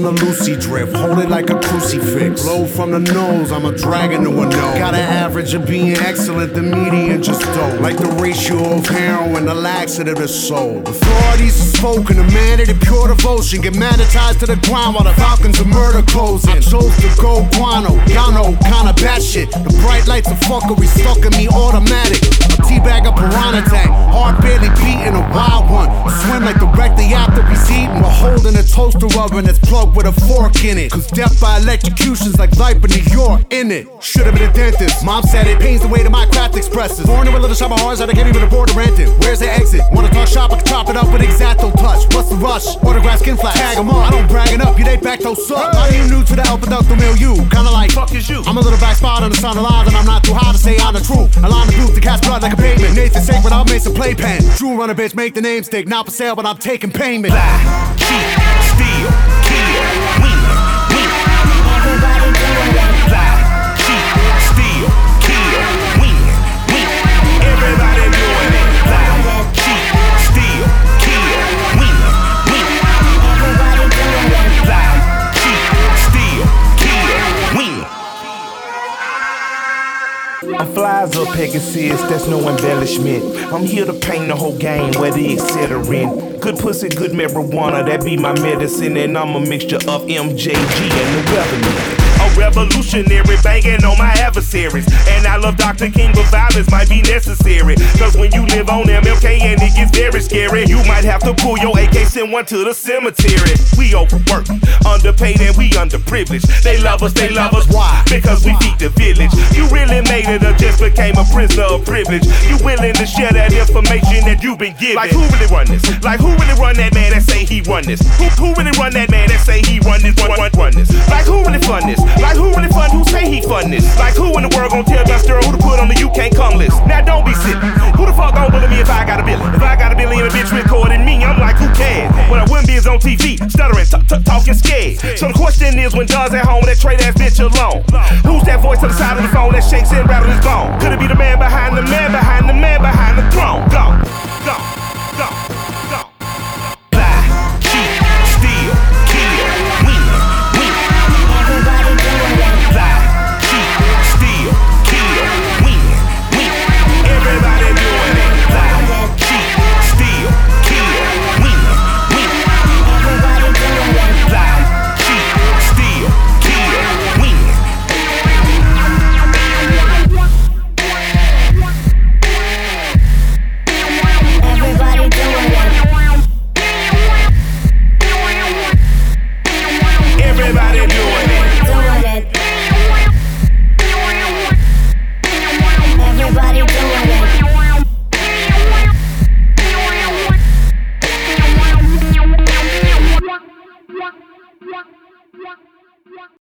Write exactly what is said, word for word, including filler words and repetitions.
a Lucy drift, hold it like a crucifix. Blow from the nose, I'm a dragon to a nose. Got an average of being excellent, the median just don't. Like the ratio of heroin, the laxative of soul. Authorities are spoken, a man of the pure devotion. Get magnetized to the ground while the falcons of murder closing. I chose to go guano, y'all know, kinda bad shit. The bright lights of fuckery stuck in me automatic. A teabag a piranha tank, heart barely beating, a wild one. Swim like directly after he's eating. We're holding a toaster oven that's plugged with a fork in it. Cause death by electrocution's like life in New York, in it. Should've been a dentist, mom said it pains the way that my craft expresses. Born in a little shop of horrors that I can't even afford to rent it. Where's the exit? Wanna talk shop, I can chop it up with exacto touch. What's the rush? Autograph skin flash, tag 'em on. I don't bragging up, you they back those suck. How you new to the help without the milieu? Kinda like, fuck is you? I'm a little back spot on the sound of lies, and I'm not too high to say I'm the truth. I line the booth to cast blood like a pavement. Nathan sacred, I'll make some playpen. True run a bitch, make the name stick. Not for sale, but I'm taking payment. Lie, cheat, steal, kill, win, win. Everybody doing it. Lie, cheat, steal, kill, win, win. Everybody doing it. Lie, cheat, steal, kill, win, win. Everybody doing it. Lie, cheat, steal, kill, win. I'm fly as a Pegasus, that's no embellishment. I'm here to paint the whole game, where the et cetera in. Good pussy, good marijuana, that be my medicine. And I'm a mixture of M J G and the revenue. A revolutionary banging on my adversaries. And I love Doctor King, but violence might be necessary. Cause when you live on M L K and it gets very scary, you might have to pull your A K, send one to the cemetery. We overwork, underpaid, and we underprivileged. They love us, they love us. Why? Because we feed the village. You really made it or just became a prisoner of privilege? You willing to share that information that you've been given? Like who really run this? Like who really run that man that say he run this? Who, who really run that man that say he run this, run, run, run this? Like who really fund this? Like who really fund who say he fund this? Like who in the world gon' tell Dusty who to put on the you can't come list? Now don't be silly. Who the fuck gon' bully me if I got a billion? If I got a billion and a bitch recording me, I'm like, who cares? What I wouldn't be is on T V, stuttering, t- t- talking scared. So the question is, when John's at home, that trade ass bitch alone? Who's that voice to the side of the phone that shakes and rattles his bone? Could it be the man behind the man behind the man behind